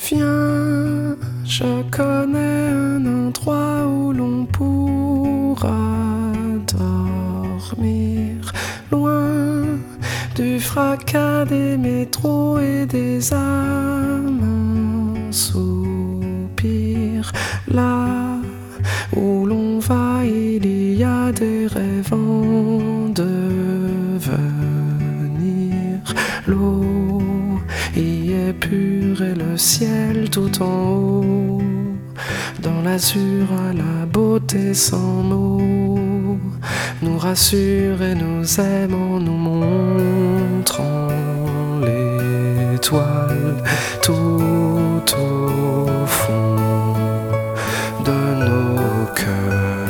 Viens, je connais un endroit où l'on pourra dormir, loin du fracas des métros et des amants soupirs. Là où l'on va, il y a des rêves en devenir. L'eau y est pure et le ciel tout en haut, dans l'azur à la beauté sans mots, nous rassure et nous aime en nous montrant l'étoile tout au fond de nos cœurs.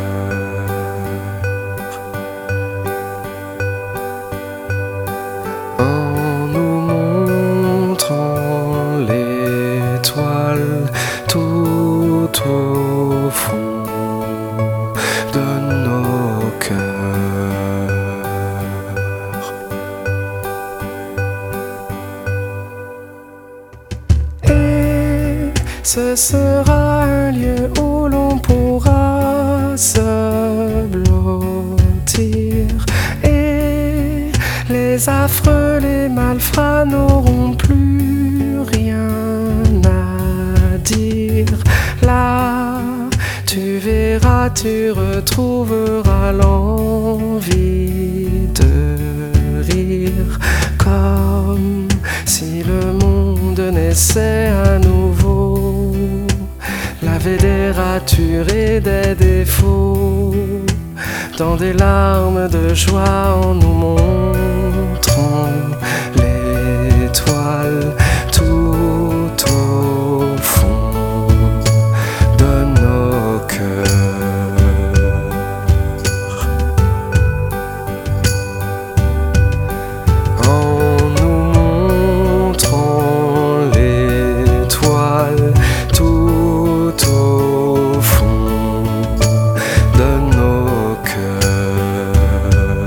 En nous montrant l'étoile tout au fond de nos cœurs. Et ce sera un lieu où l'on pourra se blottir, et les affreux, les malfrats n'auront plus rien à dire. Là, tu verras, tu retrouveras l'envie de rire, comme si le monde naissait à nouveau, lavé des ratures et des défauts, dans des larmes de joie en nous montrant l'étoile tout au fond de nos cœurs. En nous montrant l'étoile tout au fond de nos cœurs.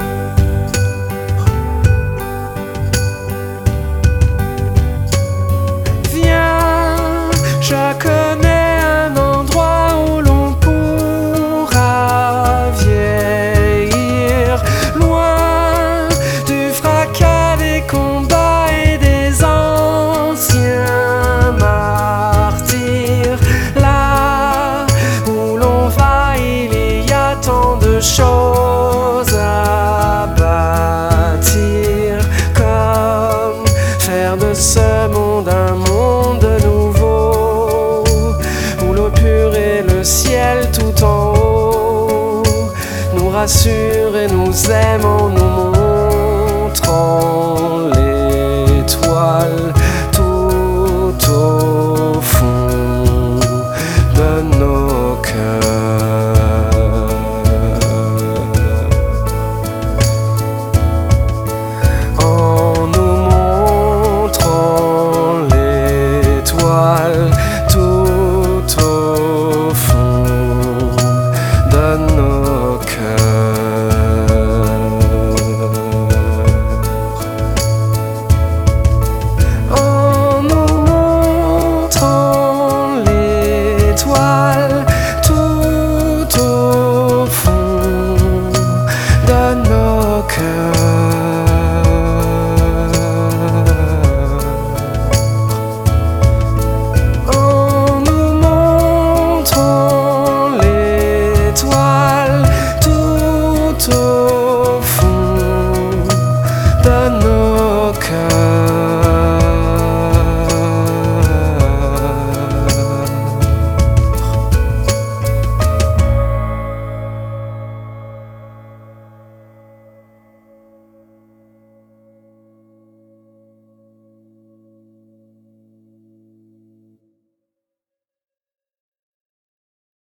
Viens, je connais un endroit où l'on pourra vieillir, loin du fracas des combats et des anciens martyrs. Là où l'on va, il y a tant de choses à bâtir, comme faire de ce monde un monde nouveau, où l'eau pure et le ciel tout en haut nous rassurent et nous aiment en nous